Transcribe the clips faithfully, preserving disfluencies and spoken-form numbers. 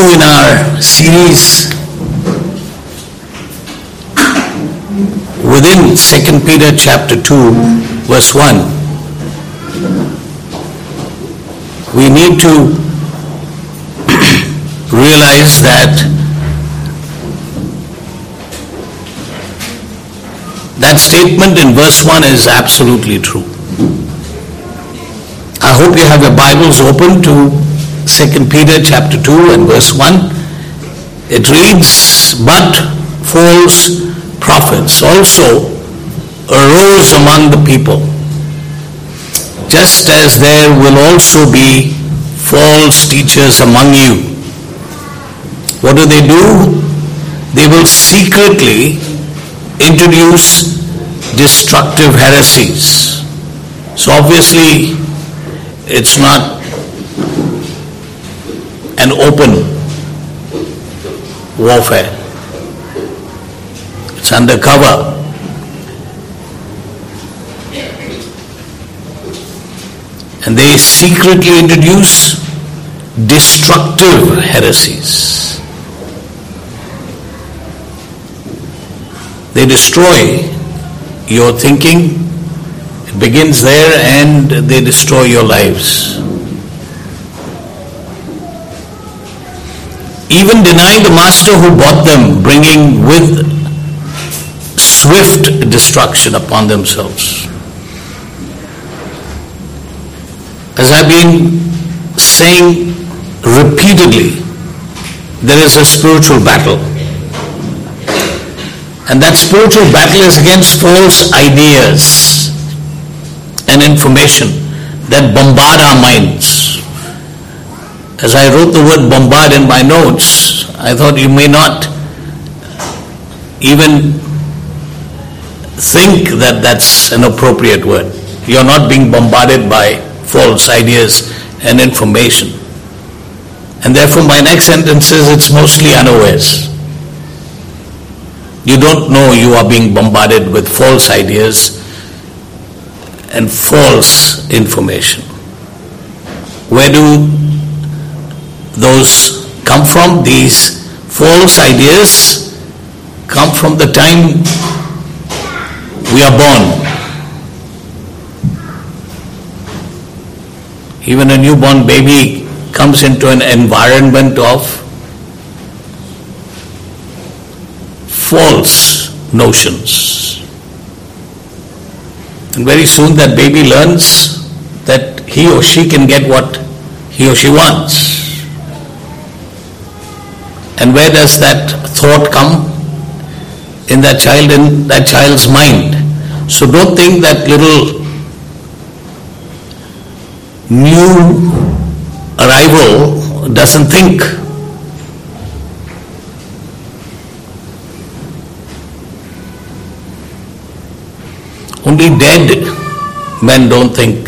continue in our series within Second Peter chapter two, verse one. We need to realize that that statement in verse one is absolutely true. I hope you have your Bibles open to Second Peter chapter two and verse one. It reads, "But false prophets also arose among the people, just as there will also be false teachers among you." What do they do? They will secretly introduce destructive heresies. So obviously, it's not an open warfare. It's undercover. And they secretly introduce destructive heresies. They destroy your thinking. It begins there, and they destroy your lives. Even deny the master who bought them, bringing with swift destruction upon themselves. As I've been saying repeatedly, there is a spiritual battle. And that spiritual battle is against false ideas and information that bombard our minds. As I wrote the word bombard in my notes, I thought you may not even think that that's an appropriate word. You're not being bombarded by false ideas and information. And therefore my next sentence is, it's mostly unawares. You don't know you are being bombarded with false ideas and false information. Where do those come from? These false ideas come from the time we are born. Even a newborn baby comes into an environment of false notions. And very soon that baby learns that he or she can get what he or she wants. And where does that thought come? In that child, in that child's mind. So don't think that little new arrival doesn't think. Only dead men don't think.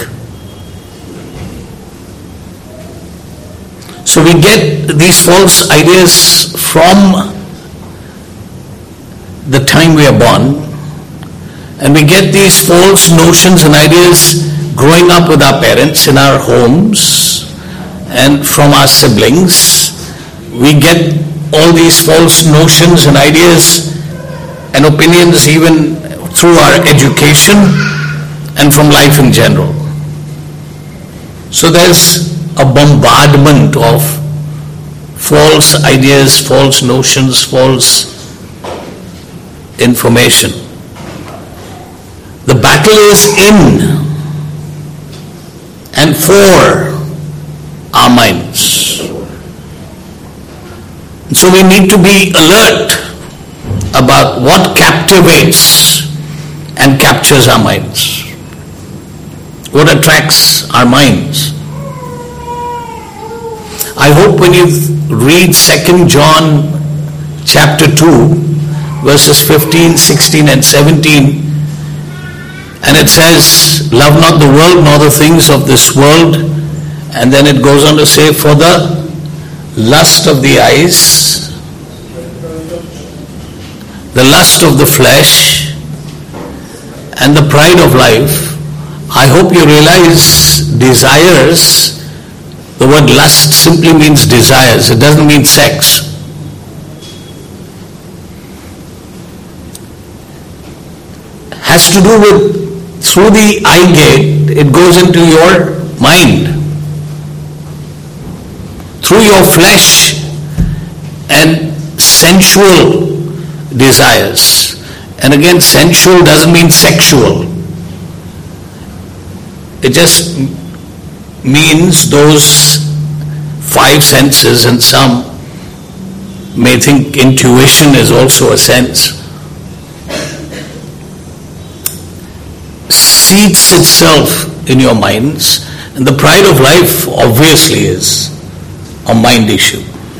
So we get these false ideas from the time we are born, and we get these false notions and ideas growing up with our parents in our homes and from our siblings. We get all these false notions and ideas and opinions even through our education and from life in general. So there's a bombardment of false ideas, false notions, false information. The battle is in and for our minds. So we need to be alert about what captivates and captures our minds. What attracts our minds. I hope when you read Second John chapter two, verses fifteen, sixteen and seventeen, and it says, "Love not the world nor the things of this world." And then it goes on to say, "For the lust of the eyes, the lust of the flesh, and the pride of life." I hope you realize desires The word lust simply means desires. It doesn't mean sex. Has to do with, through the eye gate, it goes into your mind. Through your flesh and sensual desires. And again, sensual doesn't mean sexual. It just means those five senses, and some may think intuition is also a sense. Seats itself in your minds, and the pride of life obviously is a mind issue.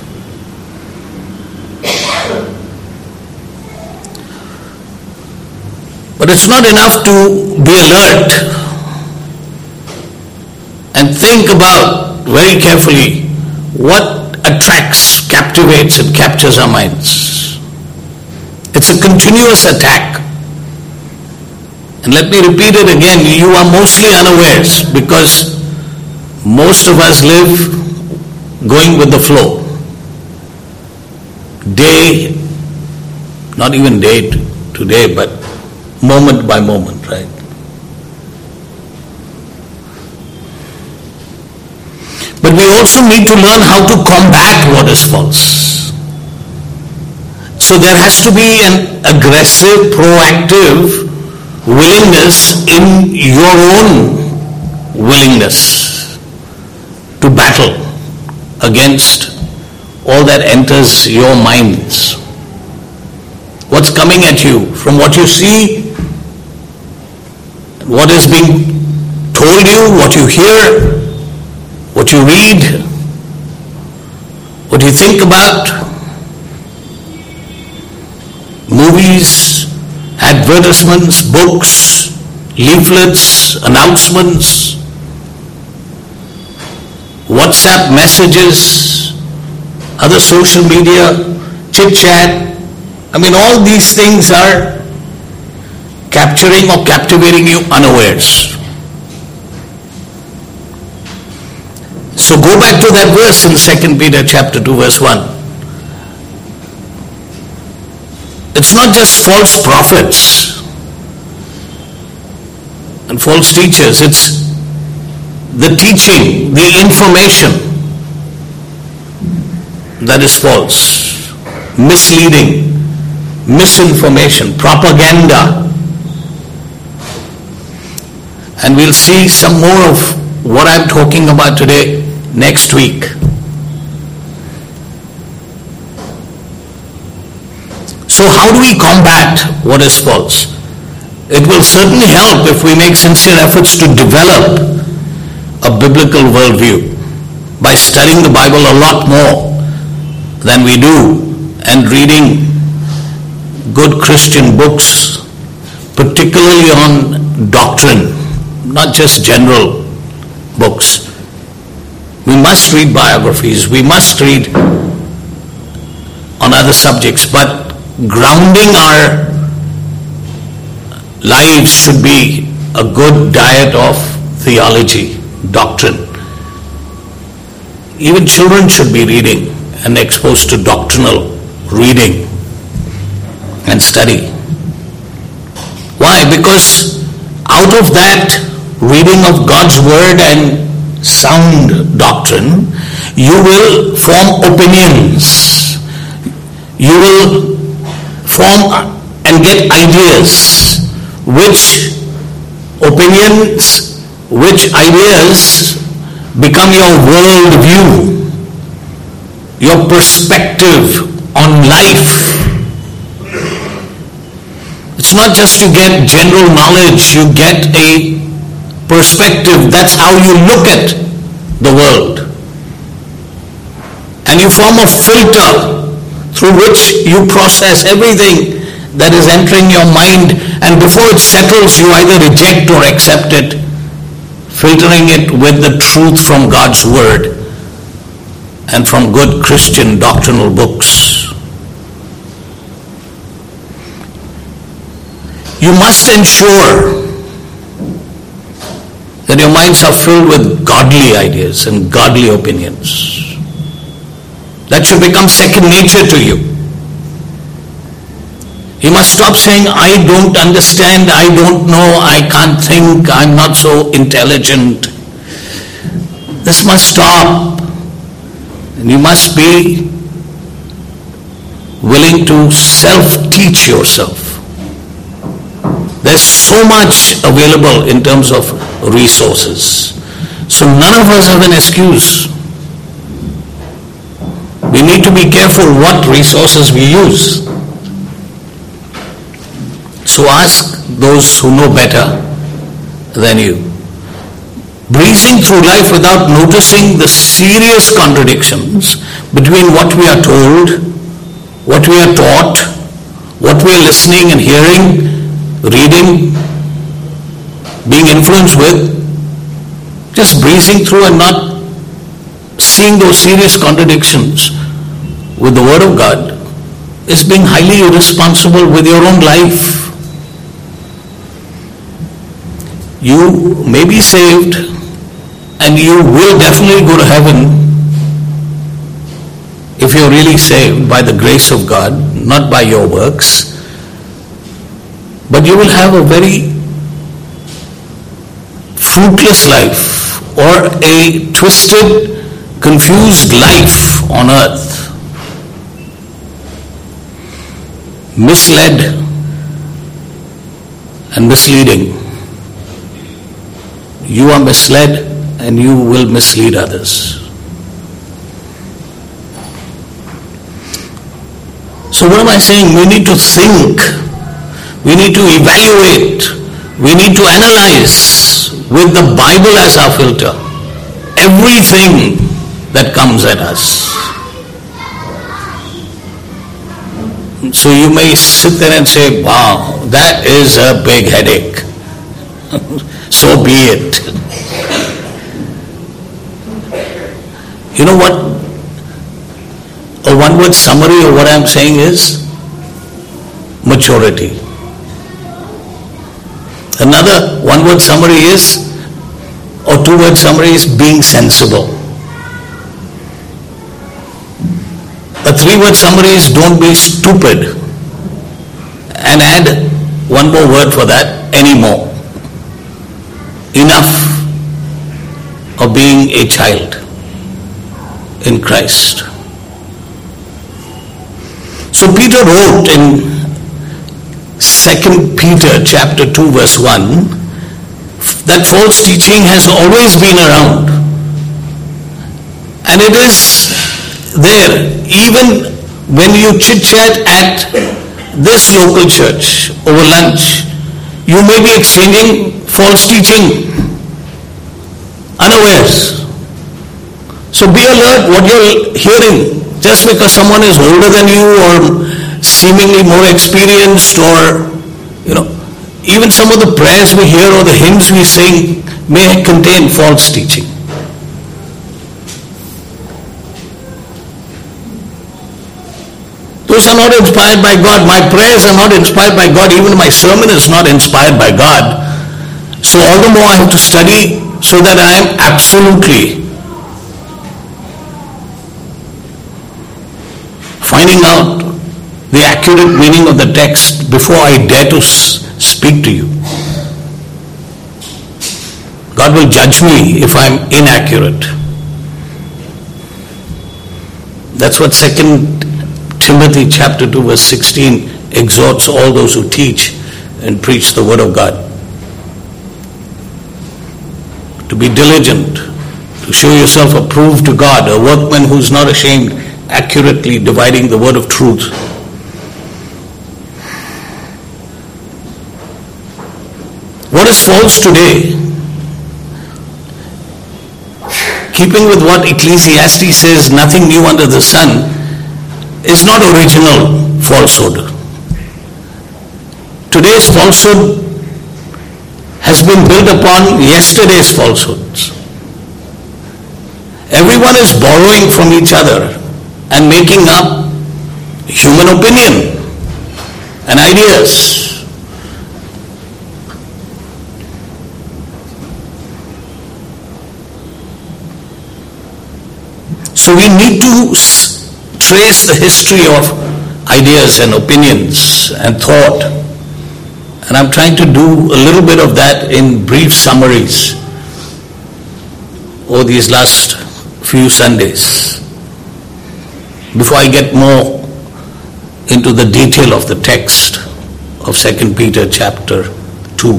But it's not enough to be alert and think about very carefully what attracts, captivates and captures our minds. It's a continuous attack. And let me repeat it again, you are mostly unawares because most of us live going with the flow. Day, not even day to day, but moment by moment, right? But we also need to learn how to combat what is false. So there has to be an aggressive, proactive willingness in your own willingness to battle against all that enters your minds. What's coming at you from what you see, what is being told you, what you hear, what you read, what you think about, movies, advertisements, books, leaflets, announcements, WhatsApp messages, other social media, chit-chat. I mean, all these things are capturing or captivating you unawares. So go back to that verse in Second Peter chapter two verse one. It's not just false prophets and false teachers, it's the teaching, the information that is false, misleading, misinformation, propaganda. And we'll see some more of what I'm talking about today next week. So how do we combat what is false? It will certainly help if we make sincere efforts to develop a biblical worldview by studying the Bible a lot more than we do and reading good Christian books, particularly on doctrine, not just general books. We must read biographies, we must read on other subjects, but grounding our lives should be a good diet of theology, doctrine. Even children should be reading and exposed to doctrinal reading and study. Why? Because out of that reading of God's word and sound doctrine, you will form opinions. You will form and get ideas. Which opinions, which ideas become your world view, your perspective on life. It's not just you get general knowledge, you get a perspective. That's how you look at the world. And you form a filter through which you process everything that is entering your mind, and before it settles, you either reject or accept it, filtering it with the truth from God's word and from good Christian doctrinal books. You must ensure that your minds are filled with godly ideas and godly opinions. That should become second nature to you. You must stop saying, I don't understand, I don't know, I can't think, I'm not so intelligent. This must stop. And you must be willing to self-teach yourself. There's so much available in terms of resources. So none of us have an excuse. We need to be careful what resources we use. So ask those who know better than you. Breezing through life without noticing the serious contradictions between what we are told, what we are taught, what we are listening and hearing, reading, being influenced with, just breezing through and not seeing those serious contradictions with the Word of God is being highly irresponsible with your own life. You may be saved and you will definitely go to heaven if you're really saved by the grace of God, not by your works. But you will have a very fruitless life or a twisted, confused life on earth. Misled and misleading. You are misled and you will mislead others. So what am I saying? We need to think. We need to evaluate. We need to analyze with the Bible as our filter everything that comes at us. So you may sit there and say, wow, that is a big headache. So be it. You know what? A one-word summary of what I'm saying is maturity. Another one-word summary is, or two-word summary is being sensible. A three-word summary is don't be stupid. And add one more word for that, anymore. Enough of being a child in Christ. So Peter wrote in Second Peter chapter two verse one that false teaching has always been around. And it is there even when you chit-chat at this local church over lunch. You may be exchanging false teaching unawares. So be alert what you're hearing. Just because someone is older than you or seemingly more experienced, or you know, even some of the prayers we hear or the hymns we sing may contain false teaching. Those are not inspired by God. My prayers are not inspired by God. Even my sermon is not inspired by God. So all the more I have to study so that I am absolutely finding out the accurate meaning of the text before I dare to speak to you. God will judge me if I am inaccurate. That's what Second Timothy chapter two verse sixteen exhorts all those who teach and preach the word of God. To be diligent, to show yourself approved to God, a workman who is not ashamed, accurately dividing the word of truth. What is false today? Keeping with what Ecclesiastes says, nothing new under the sun, is not original falsehood. Today's falsehood has been built upon yesterday's falsehoods. Everyone is borrowing from each other and making up human opinion and ideas. So we need to trace the history of ideas and opinions and thought. And I'm trying to do a little bit of that in brief summaries over these last few Sundays, before I get more into the detail of the text of Second Peter chapter two.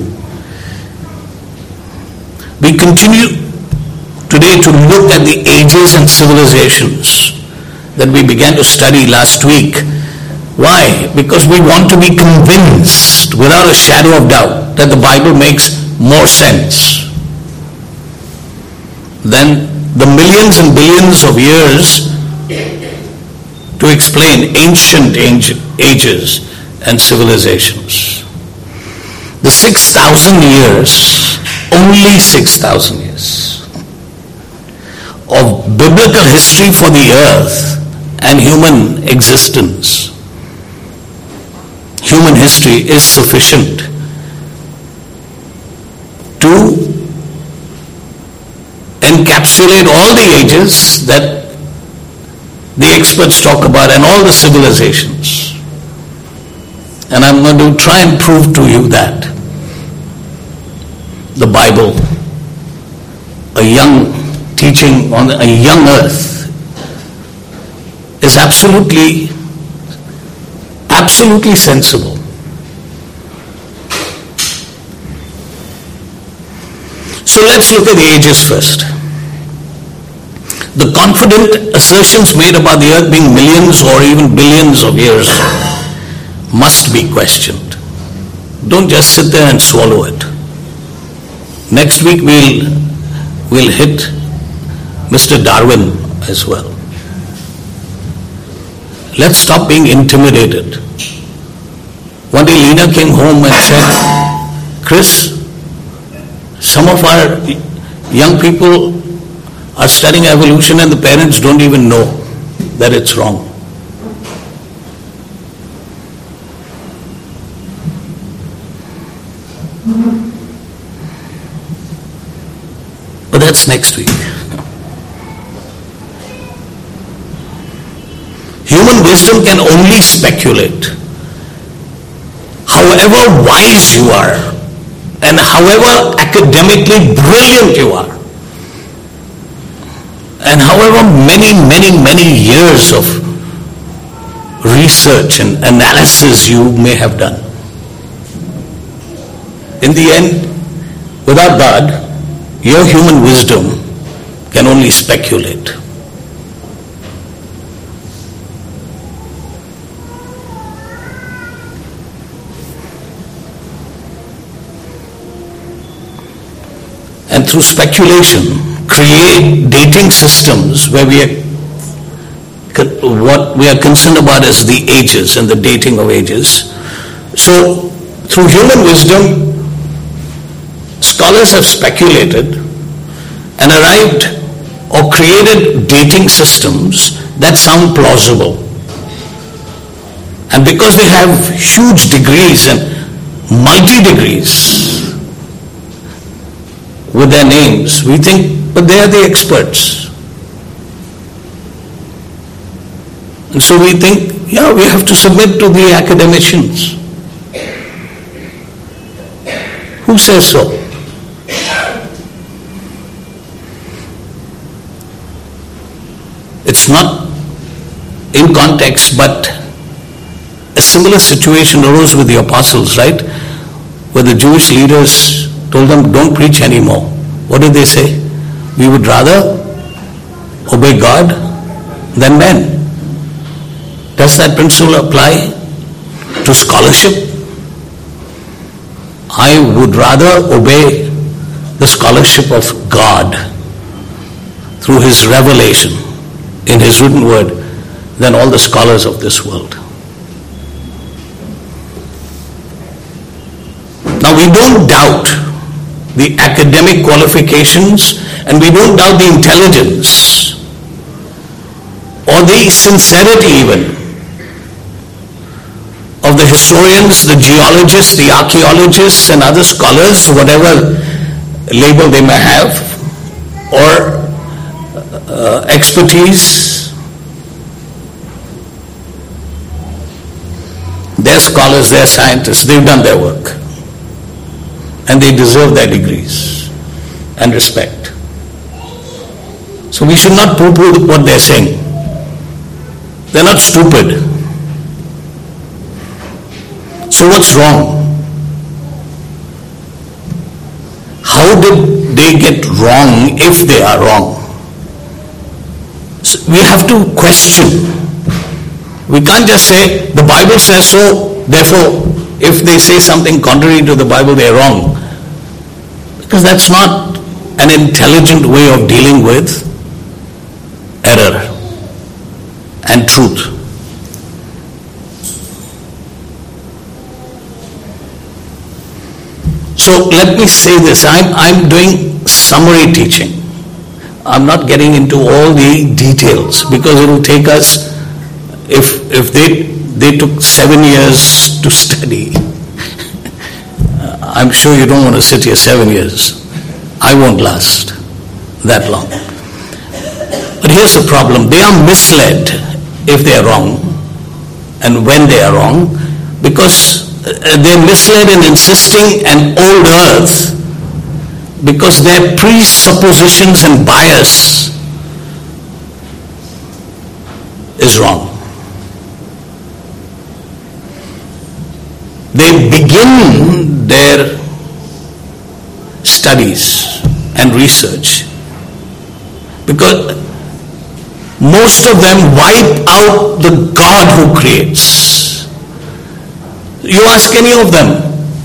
We continue today to look at the ages and civilizations that we began to study last week. Why? Because we want to be convinced without a shadow of doubt that the Bible makes more sense than the millions and billions of years to explain ancient ages and civilizations. The six thousand years, only six thousand years of biblical history for the earth and human existence, human history is sufficient to encapsulate all the ages that the experts talk about and all the civilizations. And I'm going to try and prove to you that the Bible, a young teaching on a young earth, is absolutely, absolutely sensible. So let's look at the ages first. The confident assertions made about the earth being millions or even billions of years must be questioned. Don't just sit there and swallow it. Next week we'll, we'll hit Mister Darwin as well. Let's stop being intimidated. One day Lena came home and said, Chris, some of our young people are studying evolution and the parents don't even know that it's wrong. But that's next week. Human wisdom can only speculate. However wise you are and however academically brilliant you are, and however many, many, many years of research and analysis you may have done, in the end, without God, your human wisdom can only speculate. And through speculation, create dating systems where we are, what we are concerned about is the ages and the dating of ages. So, through human wisdom, scholars have speculated and arrived or created dating systems that sound plausible. And because they have huge degrees and multi-degrees with their names, we think, but they are the experts. And so we think, yeah, we have to submit to the academicians. Who says so? It's not in context, but a similar situation arose with the apostles, right? Where the Jewish leaders told them, don't preach anymore. What did they say? We would rather obey God than men. Does that principle apply to scholarship? I would rather obey the scholarship of God through His revelation in His written word than all the scholars of this world. Now we don't doubt the academic qualifications and we don't doubt the intelligence or the sincerity even of the historians, the geologists, the archaeologists and other scholars, whatever label they may have, or uh, expertise. They're scholars, they're scientists, they've done their work. And they deserve their degrees and respect. So we should not poo-poo what they're saying. They're not stupid. So what's wrong? How did they get wrong if they are wrong? So we have to question. We can't just say, the Bible says so, therefore, if they say something contrary to the Bible, they're wrong. Because that's not an intelligent way of dealing with error and truth. So let me say this, I'm, I'm doing summary teaching. I'm not getting into all the details because it will take us, if if they they took seven years to study, I'm sure you don't want to sit here seven years. I won't last that long. But here's the problem, they are misled if they are wrong and when they are wrong, because they're misled in insisting an old earth because their presuppositions and bias is wrong. They begin their studies and research because most of them wipe out the God who creates. You ask any of them,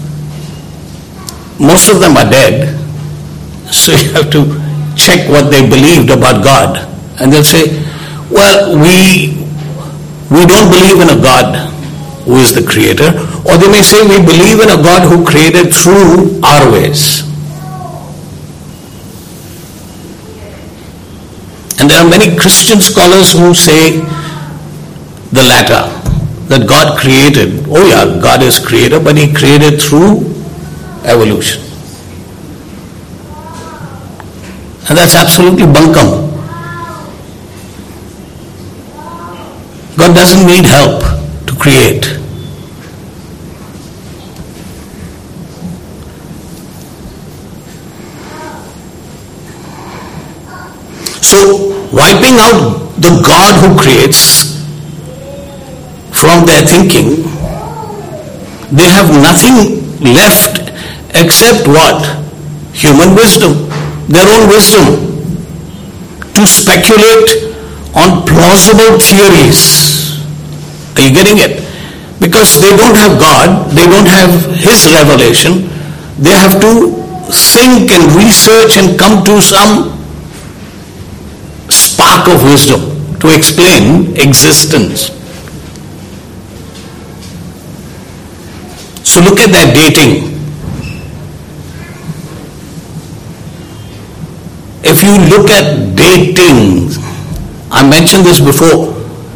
most of them are dead, so you have to check what they believed about God, and they'll say, well, we we don't believe in a God who is the creator, or they may say we believe in a God who created through our ways. And there are many Christian scholars who say the latter, that God created. Oh yeah, God is creator, but he created through evolution. And that's absolutely bunkum. God doesn't need help to create. So, wiping out the God who creates from their thinking, they have nothing left except what? Human wisdom, their own wisdom, to speculate on plausible theories. Are you getting it? Because they don't have God, they don't have his revelation, they have to think and research and come to some spark of wisdom to explain existence. So look at that dating. If you look at dating, I mentioned this before,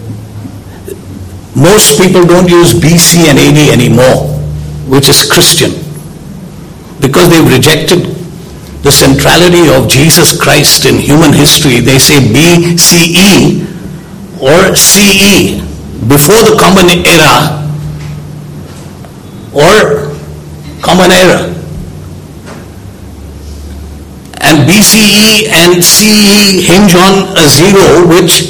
most people don't use B C and A D anymore, which is Christian, because they've rejected the centrality of Jesus Christ in human history. They say B C E or C E, before the common era or common era. And B C E and C E hinge on a zero, which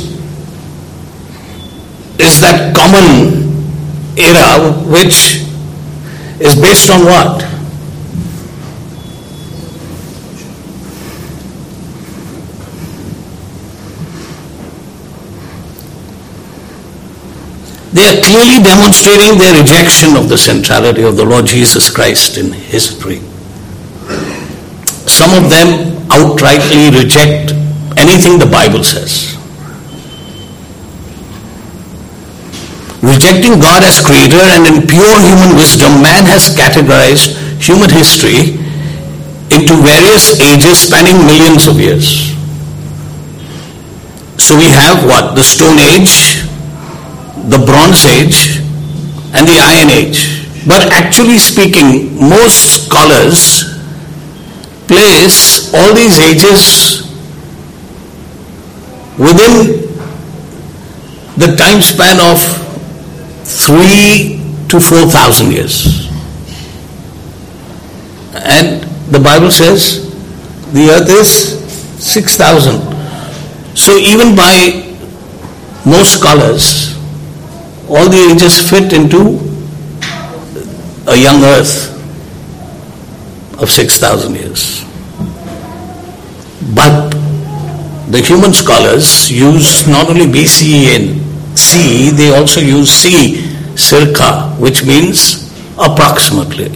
is that common era, which is based on what? They are clearly demonstrating their rejection of the centrality of the Lord Jesus Christ in history. Some of them outrightly reject anything the Bible says. Rejecting God as creator and in pure human wisdom, man has categorized human history into various ages spanning millions of years. So we have what? The Stone Age, the Bronze Age, and the Iron Age. But actually speaking, most scholars place all these ages within the time span of three to four thousand years. And the Bible says the earth is six thousand. So even by most scholars, all the ages fit into a young earth of six thousand years. But the human scholars use not only B C E and C, they also use C, circa, which means approximately,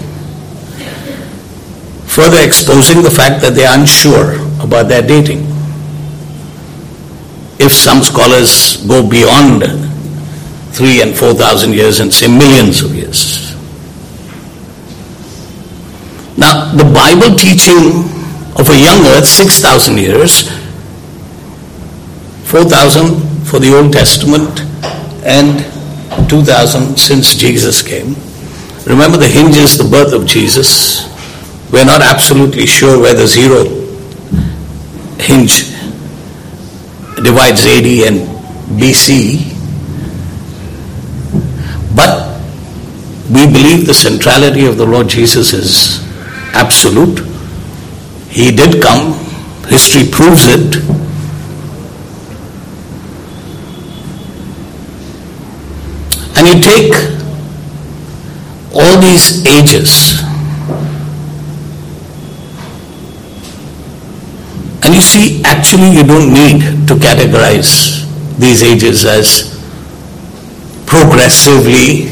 further exposing the fact that they are unsure about their dating. If some scholars go beyond three and four thousand years and say millions of years. Now, the Bible teaching of a young earth, six thousand years, four thousand for the Old Testament and two thousand since Jesus came. Remember, the hinge is the birth of Jesus. We're not absolutely sure where the zero hinge divides A D and B C, but we believe the centrality of the Lord Jesus is absolute. He did come. History proves it. And you take all these ages and you see, actually you don't need to categorize these ages as progressively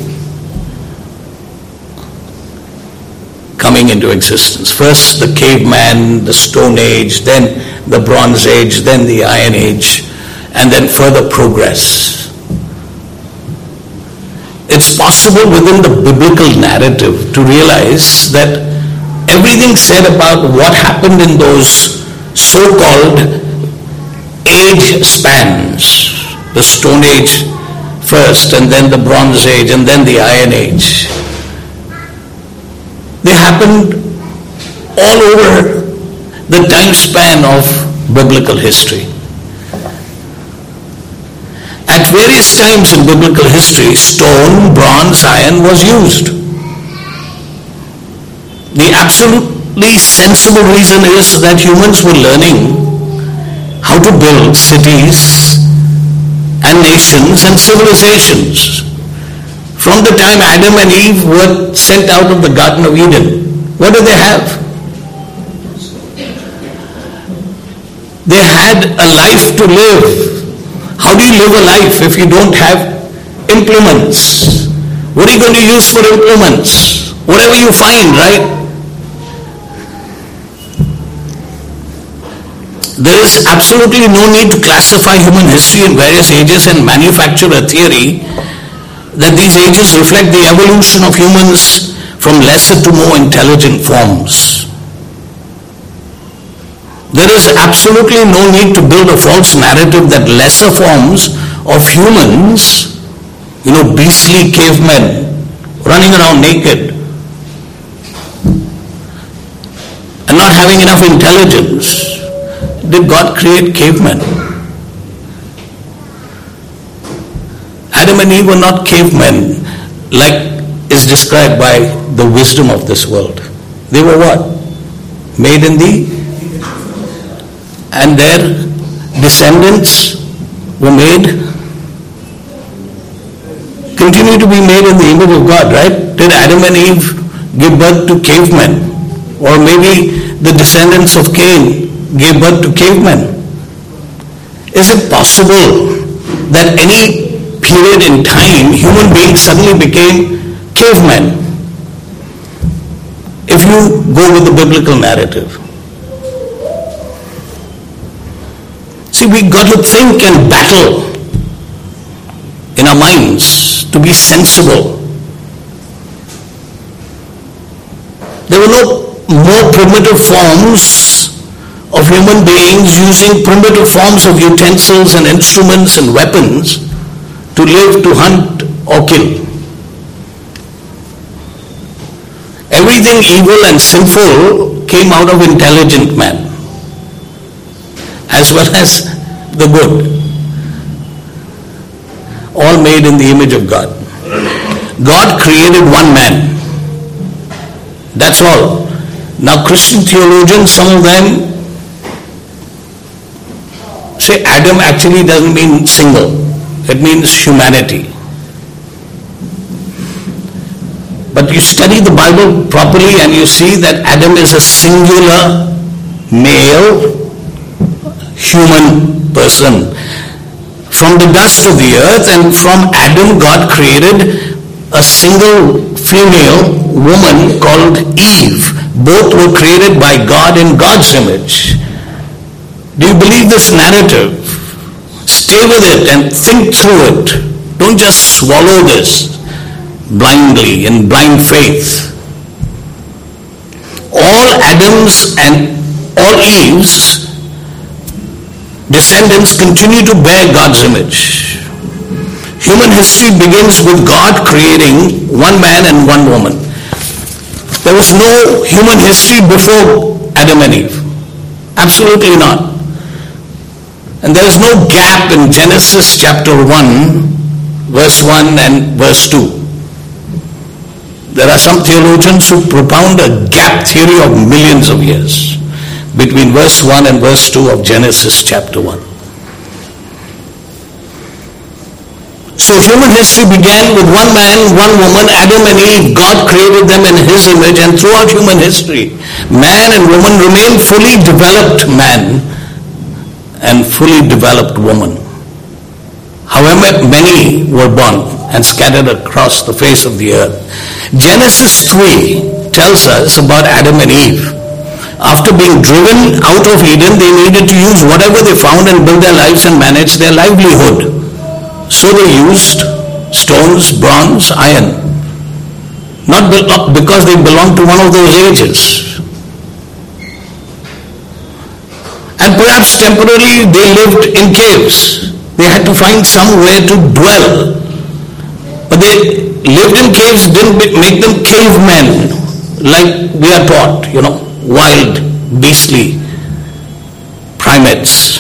coming into existence. First the caveman, the Stone Age, then the Bronze Age, then the Iron Age, and then further progress. It's possible within the biblical narrative to realize that everything said about what happened in those so-called age spans, the Stone Age first, and then the Bronze Age, and then the Iron Age, they happened all over the time span of biblical history. At various times in biblical history, stone, bronze, iron was used. The absolutely sensible reason is that humans were learning how to build cities and nations and civilizations. From the time Adam and Eve were sent out of the Garden of Eden, what did they have? They had a life to live. How do you live a life if you don't have implements? What are you going to use for implements? Whatever you find, right? There is absolutely no need to classify human history in various ages and manufacture a theory that these ages reflect the evolution of humans from lesser to more intelligent forms. There is absolutely no need to build a false narrative that lesser forms of humans, you know, beastly cavemen running around naked and not having enough intelligence. Did God create cavemen? Adam and Eve were not cavemen like is described by the wisdom of this world. They were what? Made in the, and their descendants were made, continue to be made in the image of God, right? Did Adam and Eve give birth to cavemen? Or maybe the descendants of Cain gave birth to cavemen? Is it possible that any period in time human beings suddenly became cavemen? If you go with the biblical narrative. See, we got to think and battle in our minds to be sensible. There were no more primitive forms of human beings using primitive forms of utensils and instruments and weapons to live, to hunt or kill. Everything evil and sinful came out of intelligent man, as well as the good. all made in the image of God. God created one man. That's all. Now Christian theologians, some of them say Adam actually doesn't mean single. It means humanity. But you study the Bible properly and you see that Adam is a singular male human person. From the dust of the earth, and from Adam God created a single female woman called Eve. Both were created by God in God's image. Do you believe this narrative? Stay with it and think through it. Don't just swallow this blindly in blind faith. All Adam's and all Eve's descendants continue to bear God's image. Human history begins with God creating one man and one woman. There was no human history before Adam and Eve. Absolutely not. And there is no gap in Genesis chapter one, verse one and verse two. There are some theologians who propound a gap theory of millions of years between verse one and verse two of Genesis chapter one. So human history began with one man, one woman, Adam and Eve. God created them in His image, and throughout human history, man and woman remain fully developed man and fully developed woman. However many were born and scattered across the face of the earth. Genesis three tells us about Adam and Eve. After being driven out of Eden, they needed to use whatever they found and build their lives and manage their livelihood. So they used stones, bronze, iron. Not because they belonged to one of those ages. And perhaps temporarily they lived in caves. They had to find somewhere to dwell. But they lived in caves didn't make them cavemen like we are taught, you know, wild, beastly primates.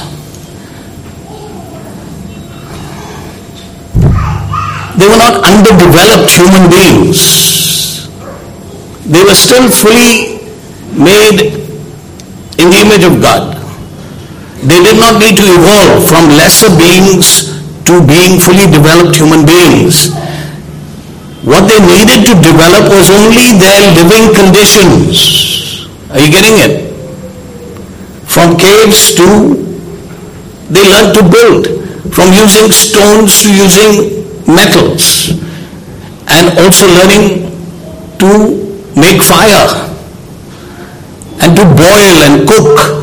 They were not underdeveloped human beings. They were still fully made in the image of God. They did not need to evolve from lesser beings to being fully developed human beings. What they needed to develop was only their living conditions. Are you getting it? From caves to, they learned to build. From using stones to using metals, and also learning to make fire and to boil and cook.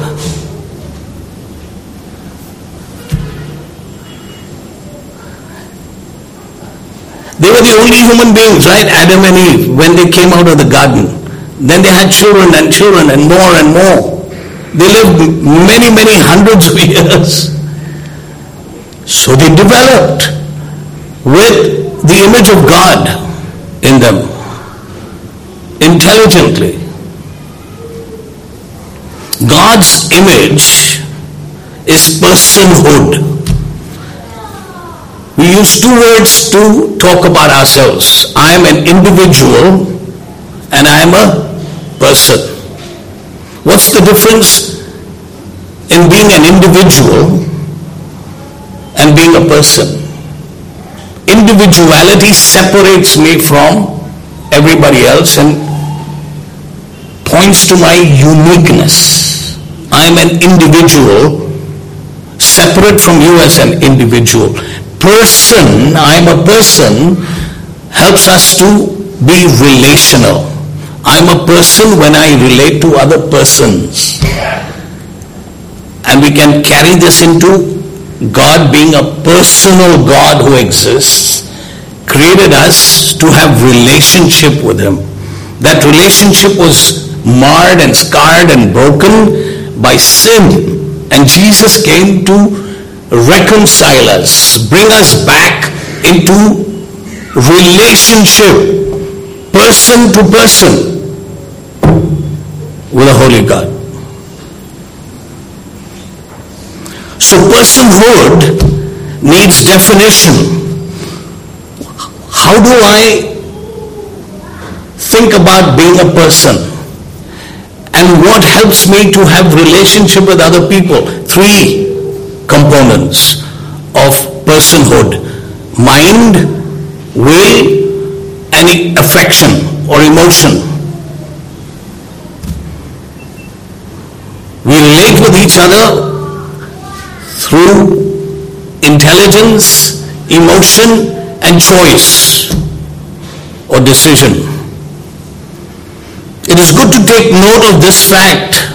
They were the only human beings, right? Adam and Eve, when they came out of the garden. Then they had children and children and more and more. They lived many, many hundreds of years. So they developed with the image of God in them, intelligently. God's image is personhood. We use two words to talk about ourselves. I am an individual and I am a person. What's the difference in being an individual and being a person? Individuality separates me from everybody else and points to my uniqueness. I am an individual, separate from you as an individual. Person, I am a person, helps us to be relational. I am a person when I relate to other persons. And we can carry this into God being a personal God who exists, created us to have relationship with Him. That relationship was marred and scarred and broken by sin. And Jesus came to reconcile us, bring us back into relationship, person to person, with a holy God. So personhood needs definition. how do I think about being a person? And what helps me to have relationship with other people? Three components of personhood: mind, will, and affection or emotion. We relate with each other through intelligence, emotion, and choice or decision. It is good to take note of this fact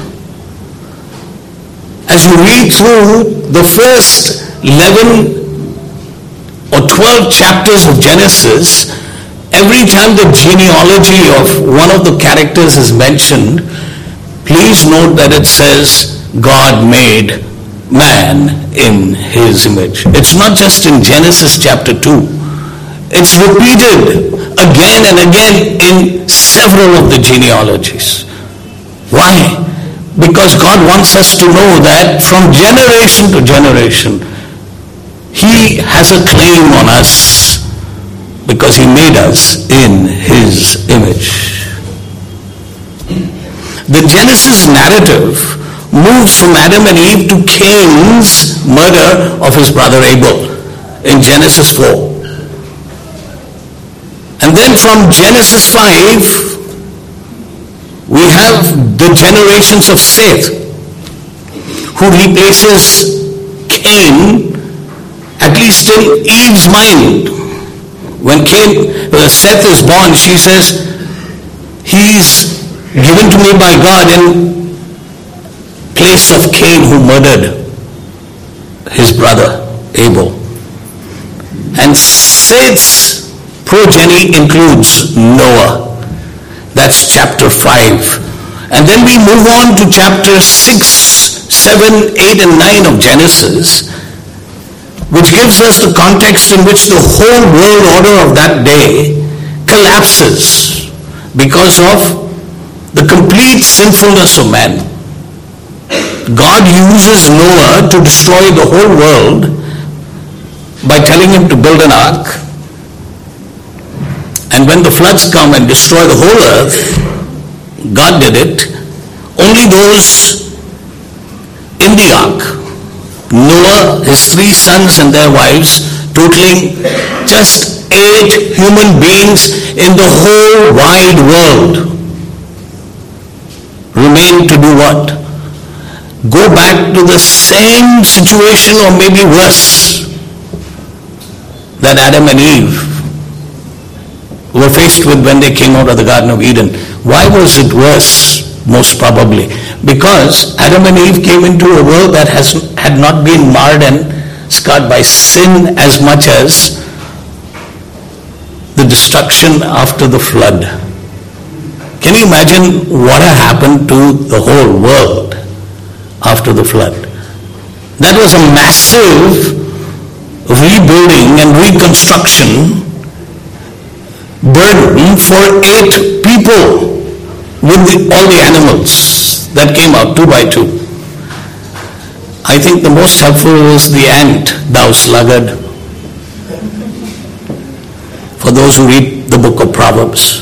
as you read through the first eleven or twelve chapters of Genesis. Every time the genealogy of one of the characters is mentioned, please note that it says God made man in his image. It's not just in Genesis chapter two. It's repeated again and again in several of the genealogies. Why? Because God wants us to know that from generation to generation, he has a claim on us because he made us in his image. The Genesis narrative moves from Adam and Eve to Cain's murder of his brother Abel in Genesis four. And then from Genesis five, we have the generations of Seth, who replaces Cain, at least in Eve's mind. When Cain, uh, Seth is born, she says, he's given to me by God in place of Cain, who murdered his brother Abel. And Seth's progeny includes Noah. That's chapter five. And then we move on to chapter six, seven, eight, and nine of Genesis, which gives us the context in which the whole world order of that day collapses because of the complete sinfulness of man. God uses Noah to destroy the whole world by telling him to build an ark. And when the floods come and destroy the whole earth, God did it. Only those in the ark, Noah, his three sons and their wives, totaling just eight human beings in the whole wide world, remain to do what? Go back to the same situation, or maybe worse, that Adam and Eve were faced with when they came out of the Garden of Eden. Why was it worse? Most probably because Adam and Eve came into a world that has had not been marred and scarred by sin as much as the destruction after the flood. Can you imagine what had happened to the whole world after the flood? That was a massive rebuilding and reconstruction burden for eight people with the, all the animals that came out two by two. I think the most helpful was the ant, thou sluggard, for those who read the book of Proverbs.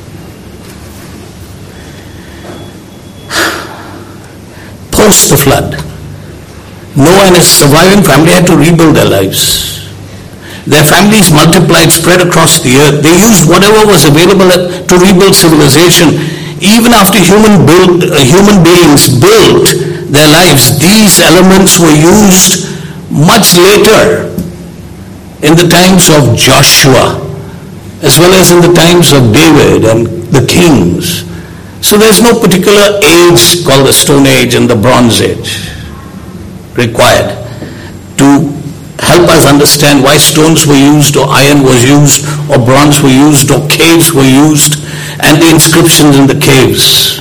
Post the flood, Noah and his surviving family had to rebuild their lives. Their families multiplied, spread across the earth. They used whatever was available to rebuild civilization. Even after human, build, uh, human beings built their lives, these elements were used much later in the times of Joshua, as well as in the times of David and the kings. So there's no particular age called the Stone Age and the Bronze Age required to help us understand why stones were used, or iron was used, or bronze were used, or caves were used, and the inscriptions in the caves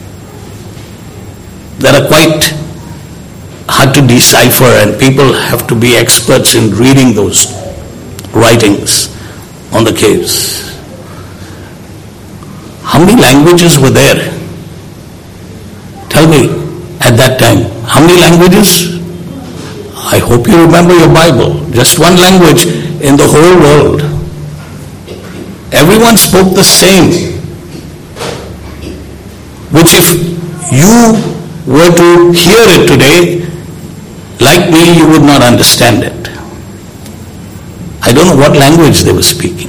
that are quite hard to decipher, and people have to be experts in reading those writings on the caves. How many languages were there? Tell me, at that time, how many languages? I hope you remember your Bible. Just one language in the whole world. Everyone spoke the same, which if you were to hear it today, like me, you would not understand it. I don't know what language they were speaking.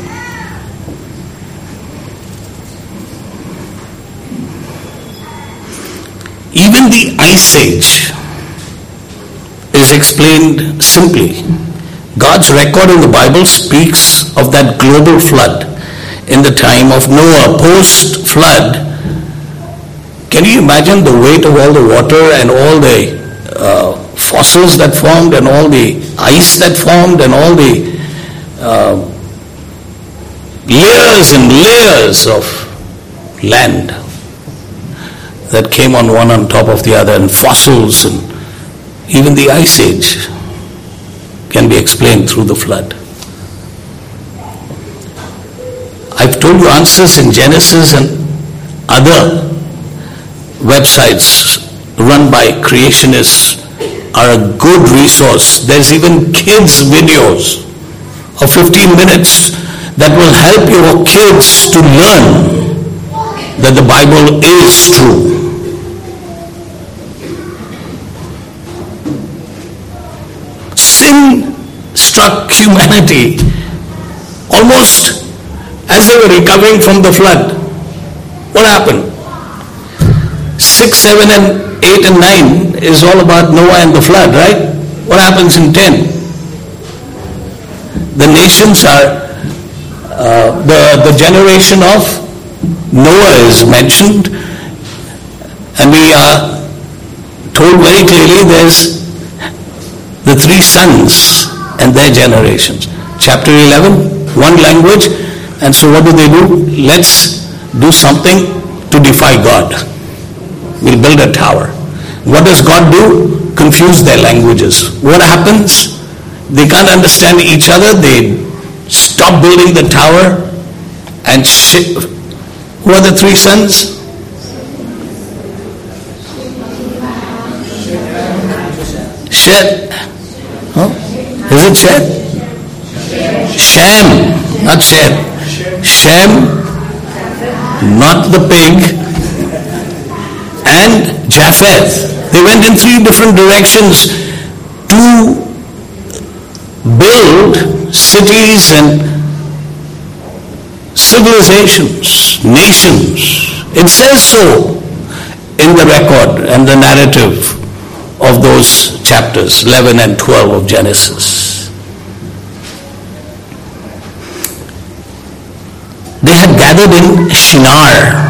Even the Ice Age is explained simply. God's record in the Bible speaks of that global flood in the time of Noah, post-flood. Can you imagine the weight of all the water and all the uh, fossils that formed and all the ice that formed and all the uh, layers and layers of land that came on one on top of the other, and fossils, and even the Ice Age can be explained through the flood. I've told you answers in Genesis and other websites run by creationists are a good resource. There's even kids' videos of fifteen minutes that will help your kids to learn that the Bible is true. Sin struck humanity almost as they were recovering from the flood. What happened? Six, seven, and eight, and nine is all about Noah and the flood, right? What happens in ten? The nations are, uh, the, the generation of Noah is mentioned, and we are told very clearly there's the three sons and their generations. Chapter eleven, one language, and so what do they do? Let's do something to defy God. We'll build a tower. What does God do? Confuse their languages. What happens? They can't understand each other. They stop building the tower and sh- who are the three sons? Shem. Huh? Is it Shem? Shem, not Shem. Shem, not the pig, and Japheth. They went in three different directions to build cities and civilizations, nations. It says so in the record and the narrative of those chapters eleven and twelve of Genesis. They had gathered in Shinar.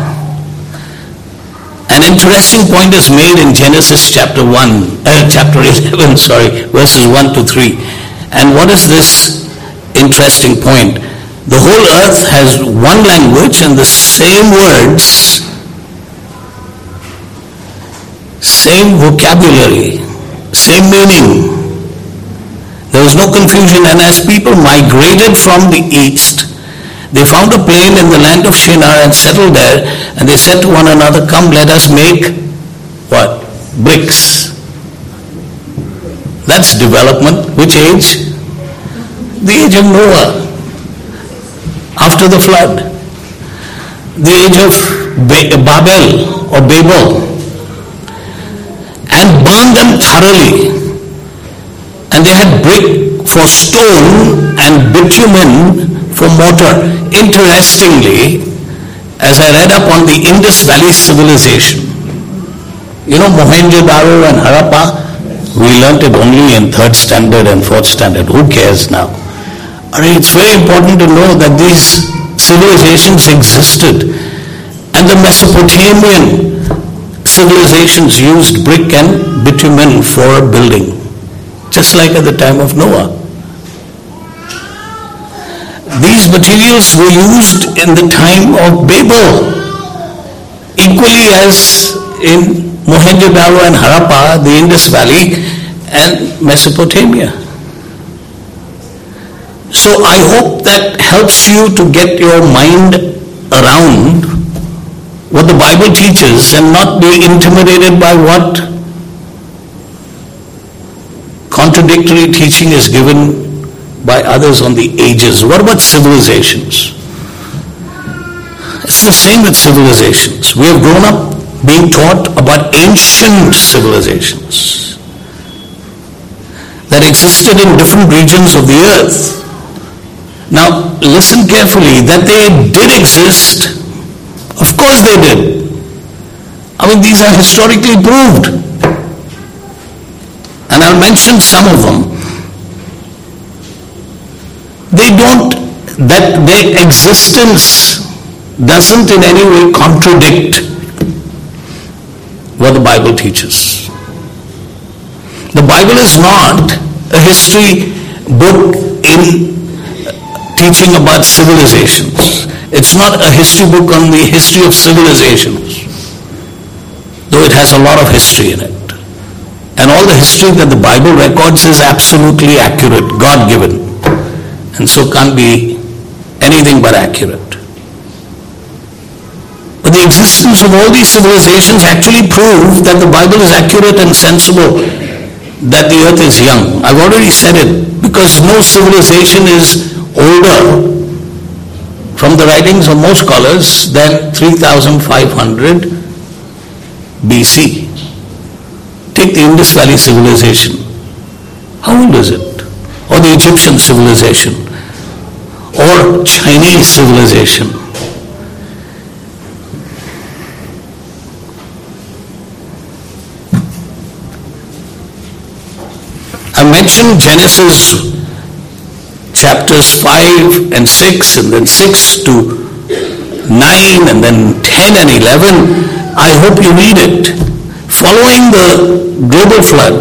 An interesting point is made in Genesis chapter one, uh, chapter eleven, sorry, verses one to three. And what is this interesting point? The whole earth has one language and the same words, same vocabulary, same meaning. There was no confusion, and as people migrated from the east, they found a plain in the land of Shinar and settled there, and they said to one another, "Come, let us make," what? Bricks. That's development. Which age? The age of Noah. After the flood. The age of Babel or Babel. And burned them thoroughly. And they had brick for stone and bitumen for mortar. Interestingly, as I read up on the Indus Valley civilization, you know Mohenjo-daro and Harappa, we learnt it only in third standard and fourth standard. Who cares now? I mean, it's very important to know that these civilizations existed, and the Mesopotamian civilizations used brick and bitumen for building, just like at the time of Noah. These materials were used in the time of Babel, equally as in Mohenjo-daro and Harappa, the Indus Valley, and Mesopotamia. So I hope that helps you to get your mind around what the Bible teaches and not be intimidated by what contradictory teaching is given by others on the ages. What about civilizations? the same with civilizations. We have grown up being taught about ancient civilizations that existed in different regions of the earth. Now, listen carefully, that they did exist, of course they did. I mean, these are historically proved. And I'll mention some of them. They don't, that their existence doesn't in any way contradict what the Bible teaches. The Bible is not a history book in teaching about civilizations. It's not a history book on the history of civilizations, though it has a lot of history in it. And all the history that the Bible records is absolutely accurate, God-given, and so can't be anything but accurate. But the existence of all these civilizations actually prove that the Bible is accurate and sensible, that the earth is young. I've already said it, because no civilization is older from the writings of most scholars than three thousand five hundred B C. Take the Indus Valley civilization. How old is it? Or the Egyptian civilization? Or Chinese civilization? I mentioned Genesis chapters five and six, and then six to nine, and then ten and eleven. I hope you read it. Following the global flood,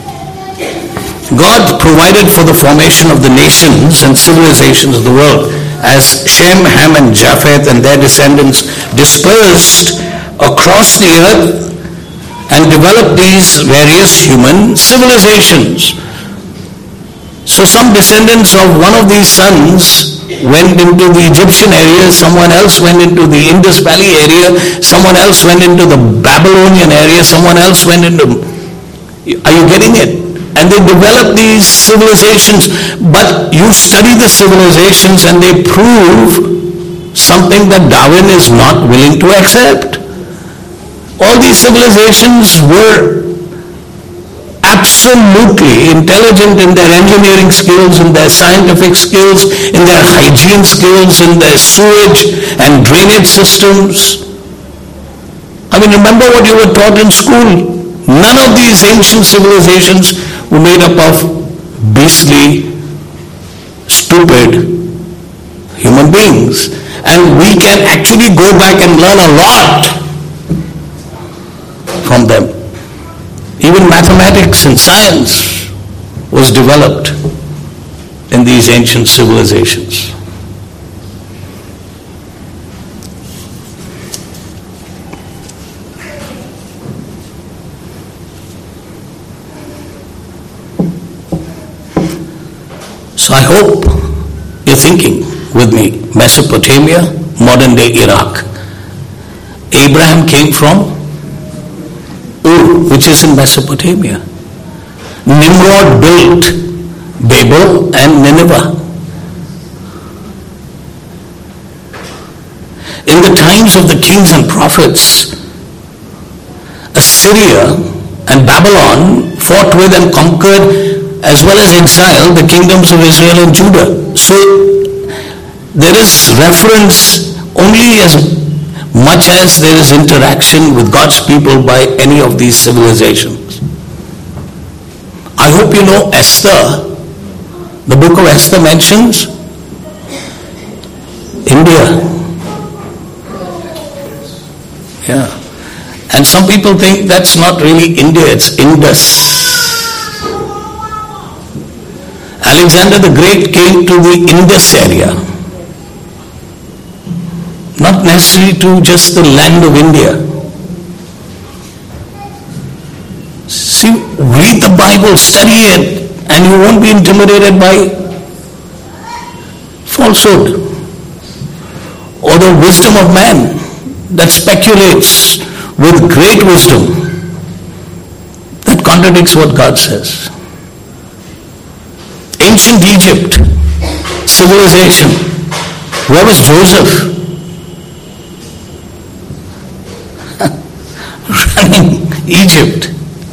God provided for the formation of the nations and civilizations of the world as Shem, Ham, and Japheth and their descendants dispersed across the earth and developed these various human civilizations. So some descendants of one of these sons went into the Egyptian area, someone else went into the Indus Valley area, someone else went into the Babylonian area, someone else went into... Are you getting it? And they developed these civilizations, but you study the civilizations and they prove something that Darwin is not willing to accept. All these civilizations were absolutely intelligent in their engineering skills, in their scientific skills, in their hygiene skills, in their sewage and drainage systems. I mean, remember what you were taught in school. None of these ancient civilizations were made up of beastly, stupid human beings. And we can actually go back and learn a lot from them. Even mathematics and science was developed in these ancient civilizations. So I hope you're thinking with me, Mesopotamia, modern day Iraq. Abraham came from Ur, which is in Mesopotamia. Nimrod built Babel and Nineveh. In the times of the kings and prophets, Assyria and Babylon fought with and conquered as well as exiled the kingdoms of Israel and Judah. So there is reference only as much as there is interaction with God's people by any of these civilizations. I hope you know Esther. The book of Esther mentions India. Yeah. And some people think that's not really India, it's Indus. Alexander the Great came to the Indus area, not necessarily to just the land of India. See, read the Bible, study it, and you won't be intimidated by falsehood or the wisdom of man that speculates with great wisdom that contradicts what God says. Ancient Egypt, civilization. Where was Joseph? Egypt.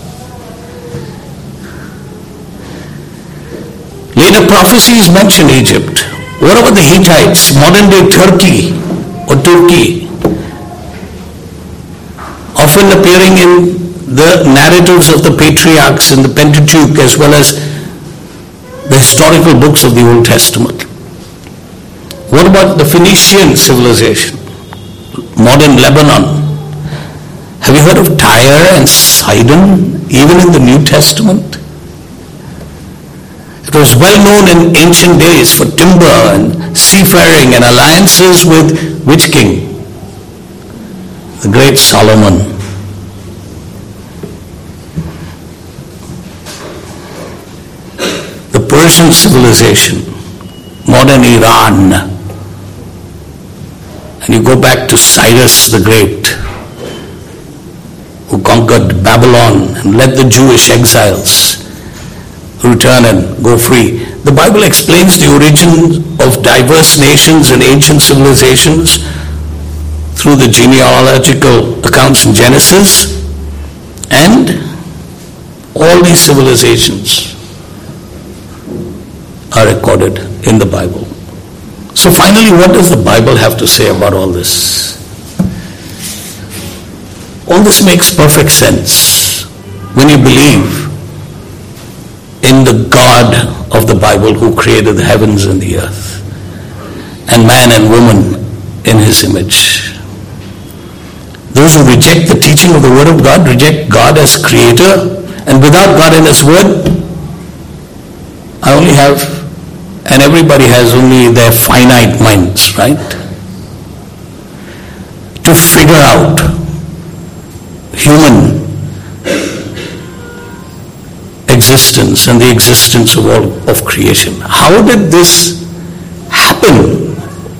Later prophecies mention Egypt. What about the Hittites, modern day Turkey or Turkey? Often appearing in the narratives of the patriarchs in the Pentateuch as well as the historical books of the Old Testament. What about the Phoenician civilization, modern Lebanon? Have you heard of Tyre and Sidon, even in the New Testament? It was well known in ancient days for timber and seafaring and alliances with which king? The great Solomon. The Persian civilization, modern Iran. And you go back to Cyrus the Great, who conquered Babylon and led the Jewish exiles return and go free. The Bible explains the origin of diverse nations and ancient civilizations through the genealogical accounts in Genesis, and all these civilizations are recorded in the Bible. So finally, what does the Bible have to say about all this? All this makes perfect sense when you believe in the God of the Bible who created the heavens and the earth, and man and woman in his image. Those who reject the teaching of the Word of God reject God as creator, and without God in his Word, I only have, and everybody has only their finite minds, right? To figure out human existence and the existence of all of creation. How did this happen?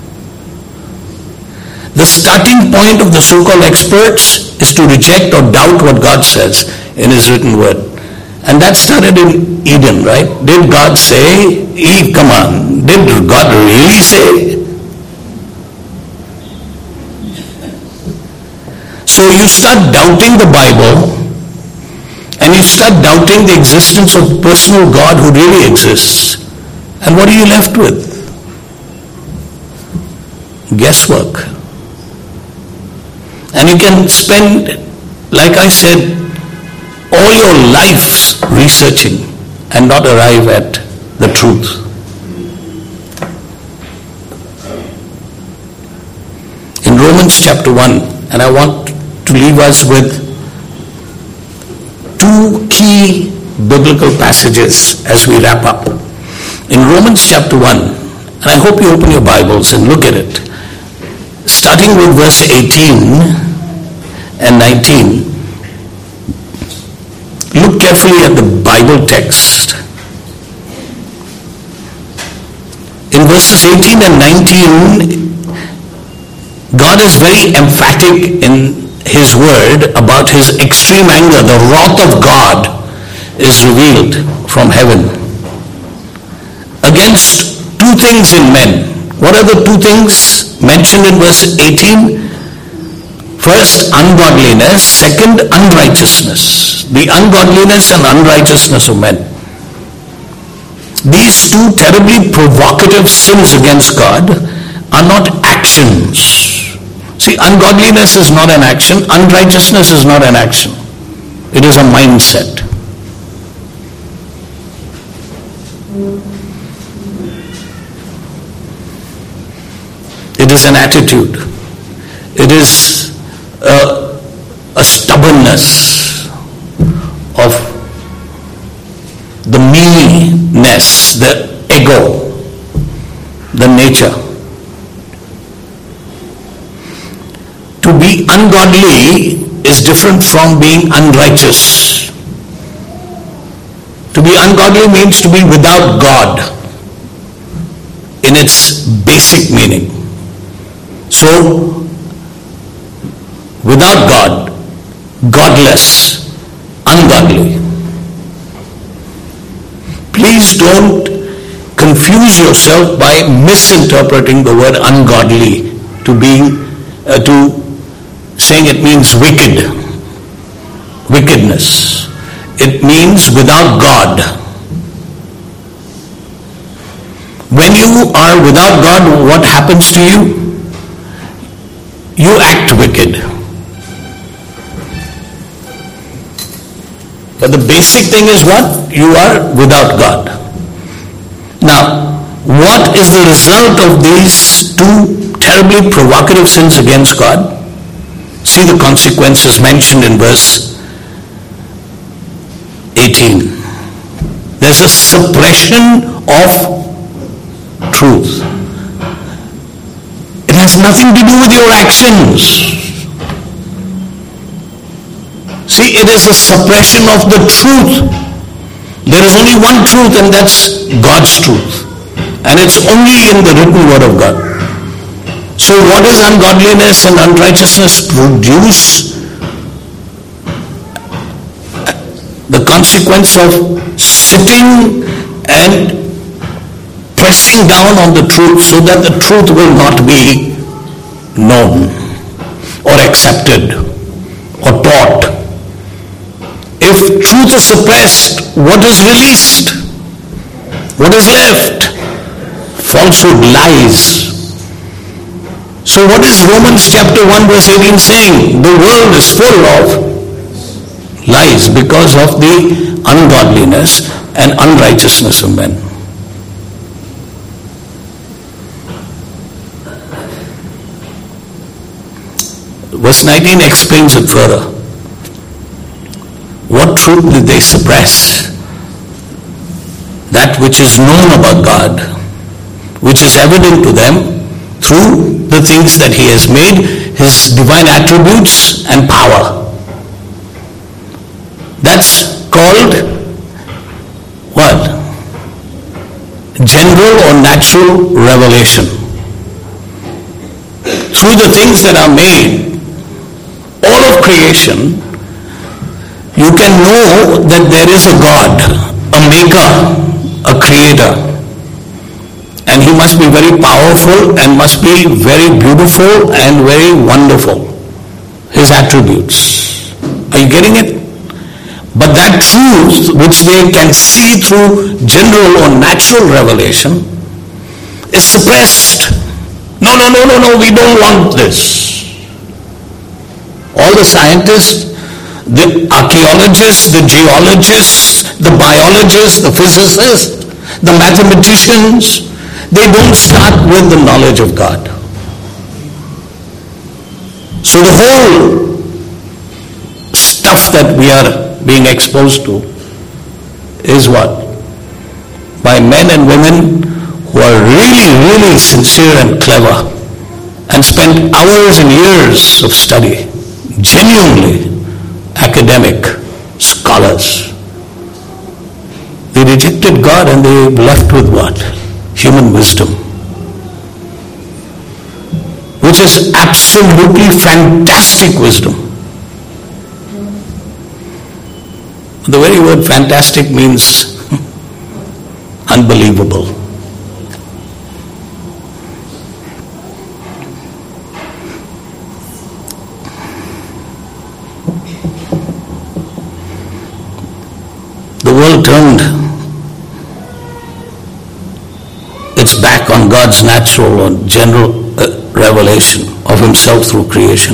The starting point of the so-called experts is to reject or doubt what God says in his written word. And that started in Eden, right? Did God say, Eve, come on, did God really say? So you start doubting the Bible, and you start doubting the existence of personal God who really exists. And what are you left with? Guesswork. And you can spend, like I said, all your lives researching and not arrive at the truth. In Romans chapter one, and I want to leave us with two key biblical passages as we wrap up. In Romans chapter one, and I hope you open your Bibles and look at it, starting with verse eighteen and nineteen, look carefully at the Bible text. In verses eighteen and nineteen, God is very emphatic in his word about his extreme anger. The wrath of God is revealed from heaven against two things in men. What are the two things mentioned in verse eighteen? First, ungodliness. Second, unrighteousness. The ungodliness and unrighteousness of men. These two terribly provocative sins against God are not actions. See, ungodliness is not an action. Unrighteousness is not an action. It is a mindset. It is an attitude. It is a, a stubbornness of the me-ness, the ego, the nature. To be ungodly is different from being unrighteous. To be ungodly means to be without God in its basic meaning. So, without God, godless, ungodly. Please don't confuse yourself by misinterpreting the word ungodly to being uh, to saying it means wicked. wickedness. It means without God. When you are without God, what happens to you? You act wicked. But the basic thing is what? You are without God. Now, what is the result of these two terribly provocative sins against God? See the consequences mentioned in verse eighteen. There's a suppression of truth. It has nothing to do with your actions. See, it is a suppression of the truth. There is only one truth, and that's God's truth. And it's only in the written word of God. So what does ungodliness and unrighteousness produce? The consequence of sitting and pressing down on the truth so that the truth will not be known or accepted or taught. If truth is suppressed, what is released? What is left? Falsehood, lies. So what is Romans chapter one verse eighteen saying? The world is full of lies because of the ungodliness and unrighteousness of men. Verse nineteen explains it further. What truth did they suppress? That which is known about God, which is evident to them through the things that He has made, His divine attributes and power. That's called what? General or natural revelation. Through the things that are made, all of creation, you can know that there is a God, a maker, a creator. And He must be very powerful and must be very beautiful and very wonderful. His attributes. Are you getting it? But that truth which they can see through general or natural revelation is suppressed. No, no, no, no, no, we don't want this. All the scientists, the archaeologists, the geologists, the biologists, the physicists, the mathematicians, they don't start with the knowledge of God. So the whole stuff that we are being exposed to is what? By men and women who are really, really sincere and clever and spent hours and years of study, genuinely academic scholars. They rejected God and they left with what? Human wisdom, which is absolutely fantastic wisdom. The very word fantastic means unbelievable. The world turned its back on God's natural or general uh, revelation of Himself through creation.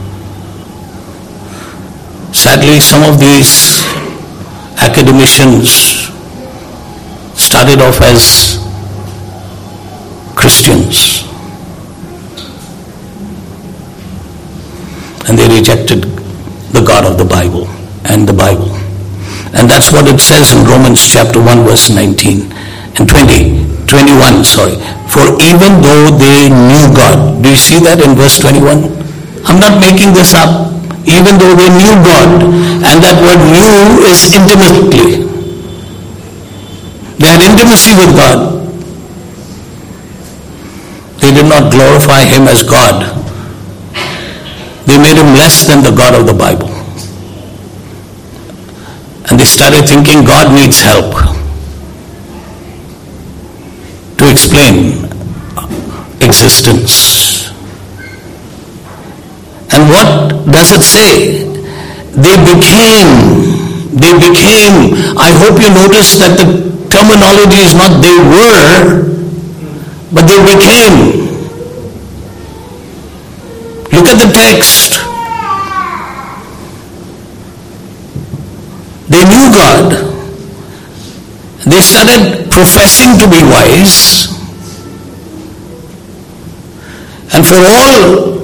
Sadly, some of these academicians started off as Christians and they rejected the God of the Bible and the Bible. And that's what it says in Romans chapter one verse nineteen and twenty, twenty-one, sorry. For even though they knew God, do you see that in verse twenty-one? I'm not making this up. Even though they knew God, and that word knew is intimately. They had intimacy with God. They did not glorify Him as God. They made Him less than the God of the Bible. And they started thinking God needs help to explain existence. And what does it say? they became, they became, I hope you notice that the terminology is not they were, but they became. Look at the text. They knew God. They started professing to be wise. And for all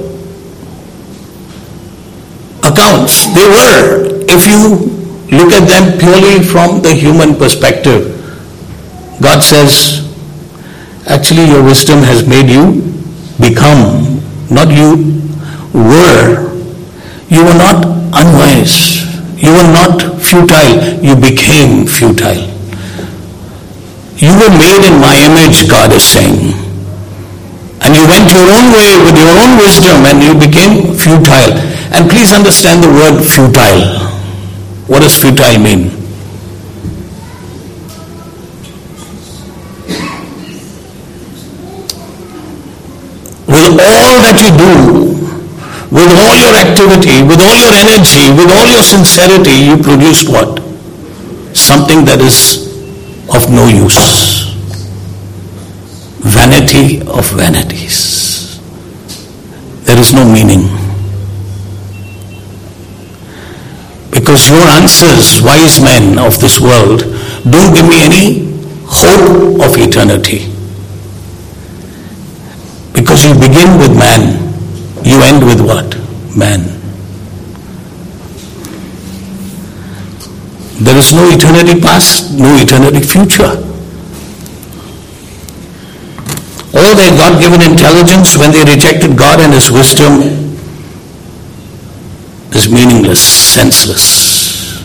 accounts, they were. If you look at them purely from the human perspective, God says, actually your wisdom has made you become, not you were. You were not unwise. You were not futile. You became futile. You were made in my image, God is saying. And you went your own way with your own wisdom and you became futile. And please understand the word futile. What does futile mean? With all that you do, with all your activity, with all your energy, with all your sincerity, you produced what? Something that is of no use. Vanity of vanities. There is no meaning. Because your answers, wise men of this world, don't give me any hope of eternity. Because you begin with man, you end with what? Man. There is no eternity past, no eternity future. All their God-given intelligence, when they rejected God and His wisdom, is meaningless, senseless.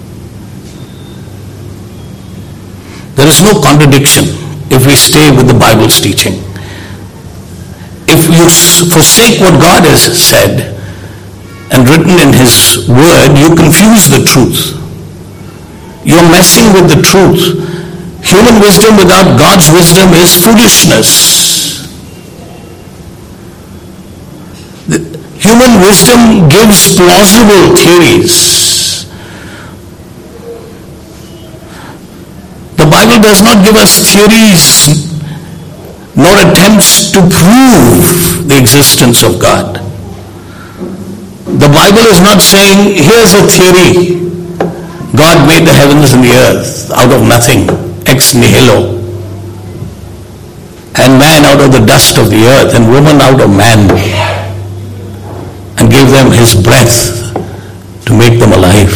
There is no contradiction if we stay with the Bible's teaching. If you forsake what God has said and written in His Word, you confuse the truth. You're messing with the truth. Human wisdom without God's wisdom is foolishness. The human wisdom gives plausible theories. The Bible does not give us theories nor attempts to prove the existence of God. The Bible is not saying, here's a theory. God made the heavens and the earth out of nothing, ex nihilo, and man out of the dust of the earth, and woman out of man, and gave them His breath to make them alive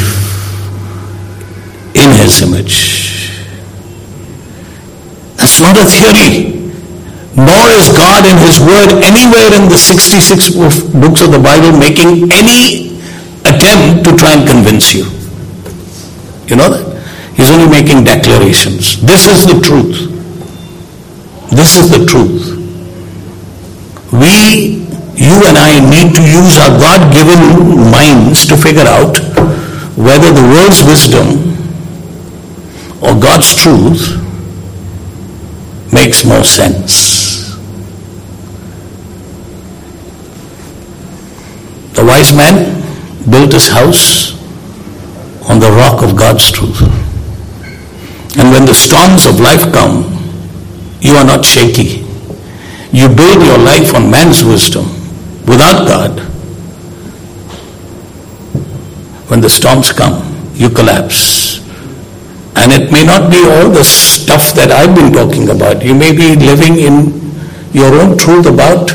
in His image. That's not a theory. Nor is God in His Word anywhere in the sixty-six books of the Bible making any attempt to try and convince you. You know that? He's only making declarations. This is the truth. This is the truth. We, you and I, need to use our God-given minds to figure out whether the world's wisdom or God's truth makes more sense. The wise man built his house on the rock of God's truth. And when the storms of life come, you are not shaky. You build your life on man's wisdom without God. When the storms come, you collapse. And it may not be all the stuff that I've been talking about. You may be living in your own truth about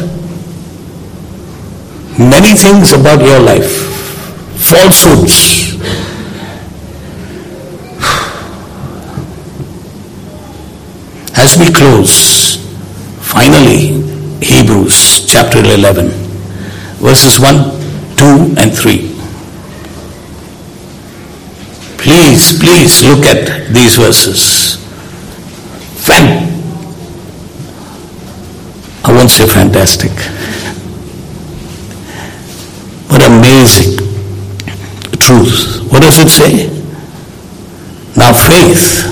many things about your life. Falsehoods. As we close, finally, Hebrews chapter eleven, verses one, two, and three. Please, please look at these verses. Fan- I won't say fantastic, but amazing truth. What does it say? Now faith.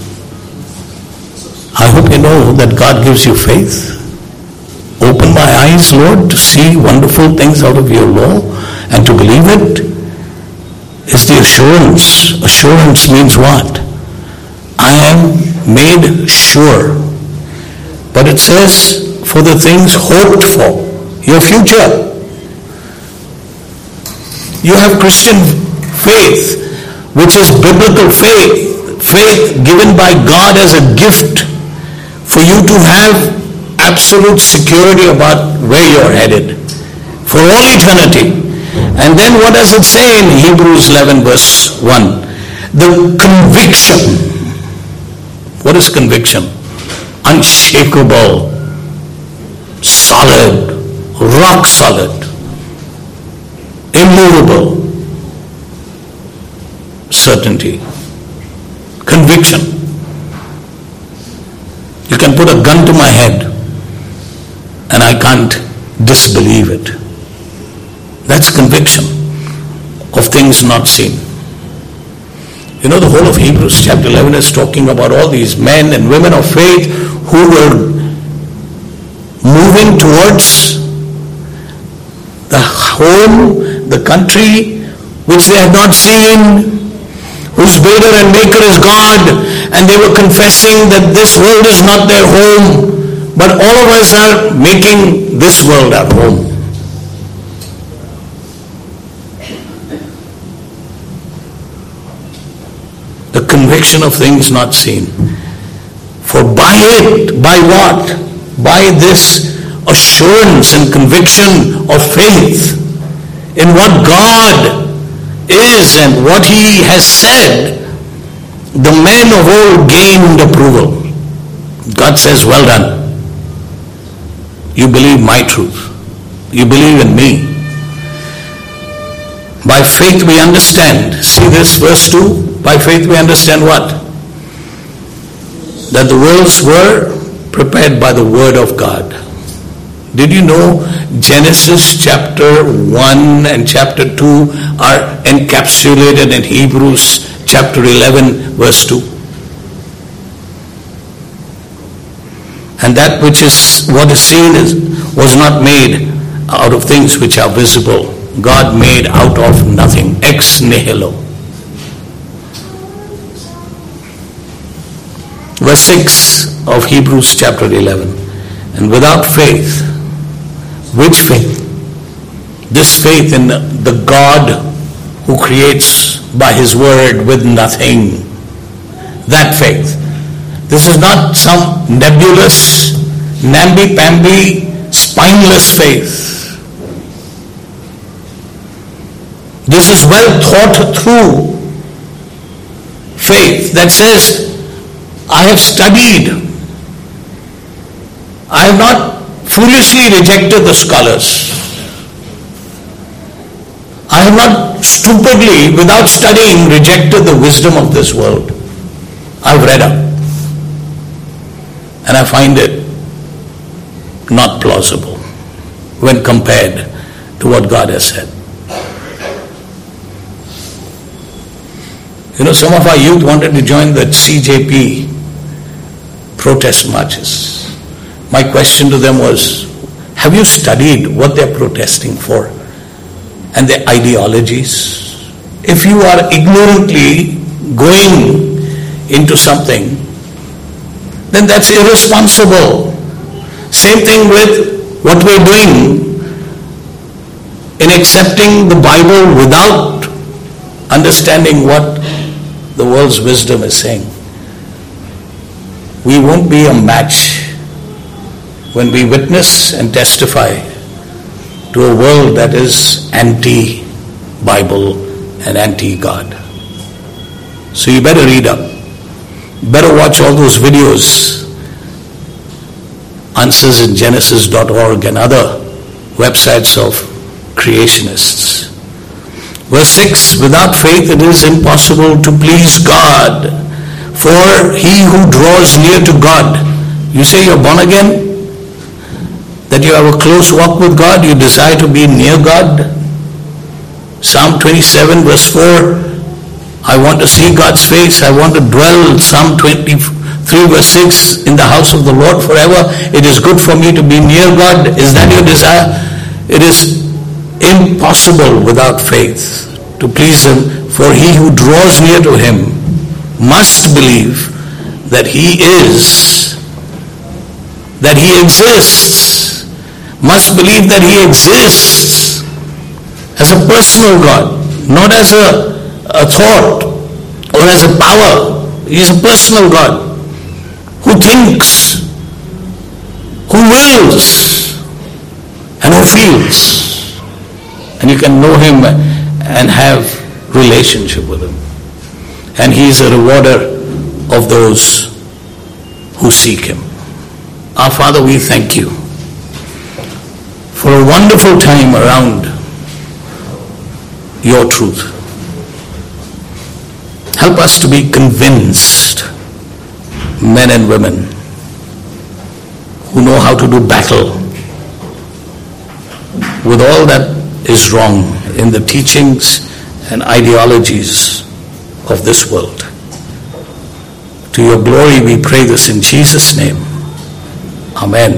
I hope you know that God gives you faith. Open my eyes, Lord, to see wonderful things out of your law and to believe it. is the assurance. Assurance means what? I am made sure. But it says, for the things hoped for, your future. You have Christian faith, which is biblical faith, faith given by God as a gift for you to have absolute security about where you're headed for all eternity. And then what does it say in Hebrews eleven verse one? The conviction. What is conviction? Unshakable, solid, rock solid, immovable certainty. Conviction. You can put a gun to my head and I can't disbelieve it. That's conviction of things not seen. You know, the whole of Hebrews chapter eleven is talking about all these men and women of faith who were moving towards the home, the country which they had not seen, whose builder and maker is God, and they were confessing that this world is not their home, but all of us are making this world our home. The conviction of things not seen. For by it, by what? By this assurance and conviction of faith in what God is and what He has said, the men of old gained approval. God says, well done. You believe my truth. You believe in me. By faith we understand. See this verse two? By faith we understand what? That the worlds were prepared by the word of God. Did you know Genesis chapter one and chapter two are encapsulated in Hebrews chapter eleven verse two? And that which is what is seen is was not made out of things which are visible. God made out of nothing, ex nihilo. Verse six of Hebrews chapter eleven. And without faith, which faith? This faith in the God who creates by His word with nothing. That faith. This is not some nebulous, namby-pamby, spineless faith. This is well thought through faith that says, I have studied. I have not foolishly rejected the scholars. I have not stupidly, without studying, rejected the wisdom of this world. I've read up. And I find it not plausible when compared to what God has said. You know, some of our youth wanted to join the C J P protest marches. My question to them was, have you studied what they're protesting for and their ideologies? If you are ignorantly going into something, then that's irresponsible. Same thing with what we're doing in accepting the Bible without understanding what the world's wisdom is saying. We won't be a match when we witness and testify to a world that is anti-Bible and anti-God. So you better read up. Better watch all those videos, answers in genesis dot org and other websites of creationists. Verse six, without faith it is impossible to please God. For he who draws near to God, you say you're born again? That you have a close walk with God, you desire to be near God? Psalm twenty-seven verse four, I want to see God's face, I want to dwell, Psalm twenty-three verse six, in the house of the Lord forever. It is good for me to be near God. Is that your desire? It is impossible without faith to please him, for he who draws near to him must believe that he is, that he exists, must believe that he exists as a personal God, not as a, a thought or as a power. He is a personal God who thinks, who wills, and who feels. And you can know him and have relationship with him. And he is a rewarder of those who seek him. Our Father, we thank you for a wonderful time around your truth. Help us to be convinced men and women who know how to do battle with all that is wrong in the teachings and ideologies of this world. To your glory we pray this in Jesus' name. Amen.